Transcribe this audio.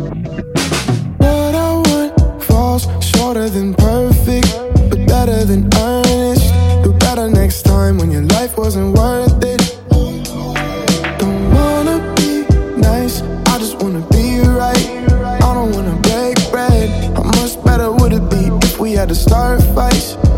What I want falls shorter than perfect, but better than earnest. Do better next time when your life wasn't worth it. Don't wanna be nice, I just wanna be right. I don't wanna break bread. How much better would it be if we had to start fights?